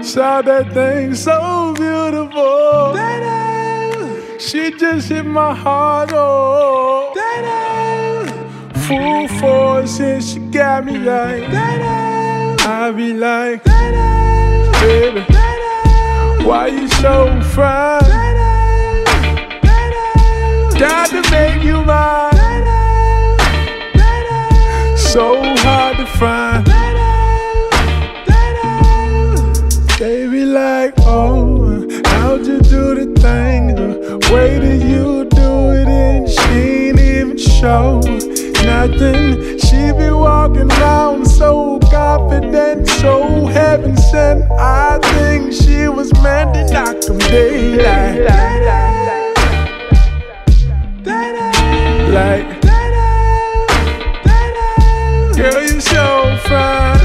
Saw that thing so beautiful. She just hit my heart, oh. Full force and she got me like. I be like, baby, why you so fine? Got to make you mine. So hard to find. They be like, oh, how'd you do the thing? The way that you do it and she ain't even show nothing. She be walking around so confident, so heaven sent. I think she was meant to knock them daylight. Like, girl, you so fine.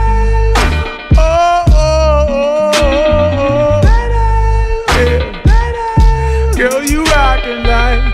Oh, oh, oh, oh. Yeah. Girl, you rockin' like.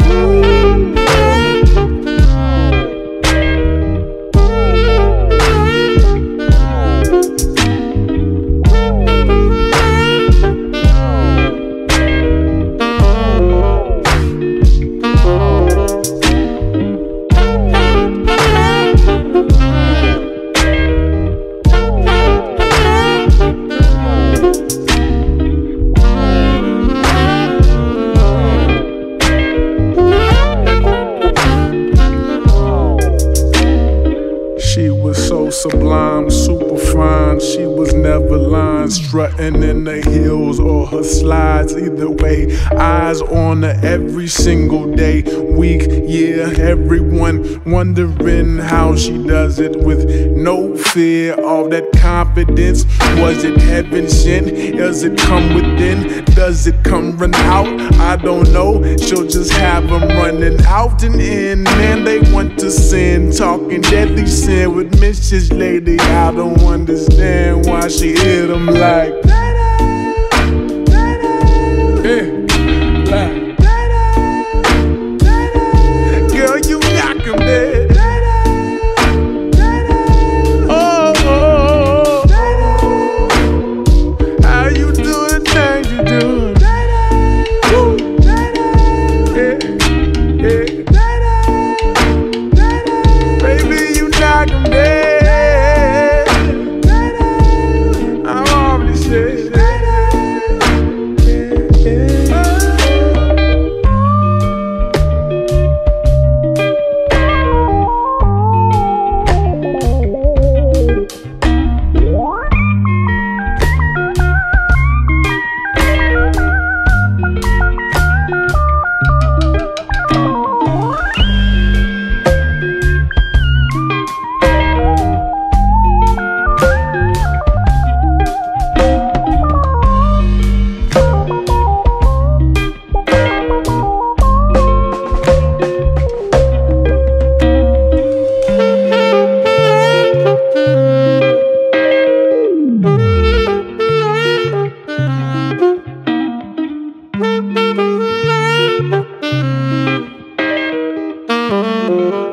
She was so sublime, super fine. She was never lying, strutting in the heels or her slides. Either way, eyes on her every single day, week, year. Everyone wondering how she does it with no fear. All that confidence, was it heaven sent? Does it come within? Does it come run out? I don't know. She'll just have them running out and in. Man, they want to sin, talking deadly sin with Mrs. Lady. I don't understand why she hit them like. Yeah, like. Girl, you knock 'em dead. Oh, oh, oh. How you do the things you do? Yeah, yeah. Baby, you knock 'em dead. I'm already said. Thank you.